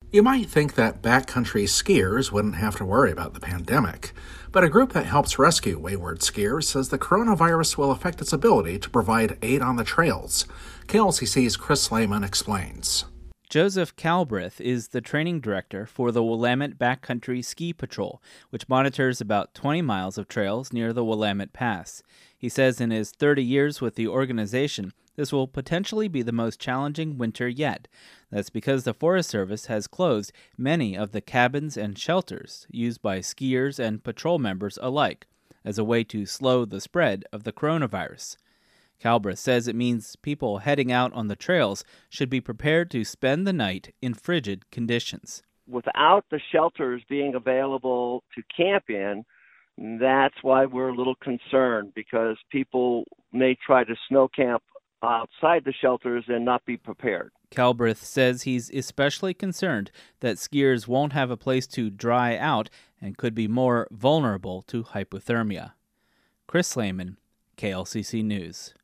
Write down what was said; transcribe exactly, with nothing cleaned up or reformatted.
You might think that backcountry skiers wouldn't have to worry about the pandemic, but a group that helps rescue wayward skiers says the coronavirus will affect its ability to provide aid on the trails. K L C C's Chris Lehman explains. Joseph Calbreth is the training director for the Willamette Backcountry Ski Patrol, which monitors about twenty miles of trails near the Willamette Pass. He says in his thirty years with the organization, this will potentially be the most challenging winter yet. That's because the Forest Service has closed many of the cabins and shelters used by skiers and patrol members alike as a way to slow the spread of the coronavirus. Calbreth says it means people heading out on the trails should be prepared to spend the night in frigid conditions. Without the shelters being available to camp in, that's why we're a little concerned, because people may try to snow camp outside the shelters and not be prepared. Calbreth says he's especially concerned that skiers won't have a place to dry out and could be more vulnerable to hypothermia. Chris Lehman, K L C C News.